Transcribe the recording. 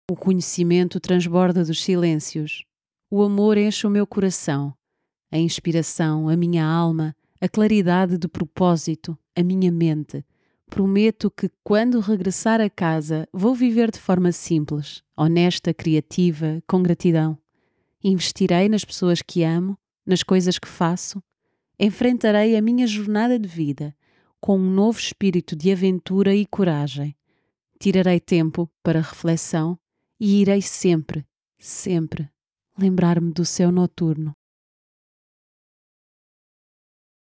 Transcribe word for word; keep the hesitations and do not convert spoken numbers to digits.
O conhecimento transborda dos silêncios. O amor enche o meu coração. A inspiração, a minha alma, a claridade de propósito, a minha mente. Prometo que, quando regressar a casa, vou viver de forma simples, honesta, criativa, com gratidão. Investirei nas pessoas que amo, nas coisas que faço. Enfrentarei a minha jornada de vida com um novo espírito de aventura e coragem. Tirarei tempo para reflexão e irei sempre, sempre lembrar-me do céu noturno.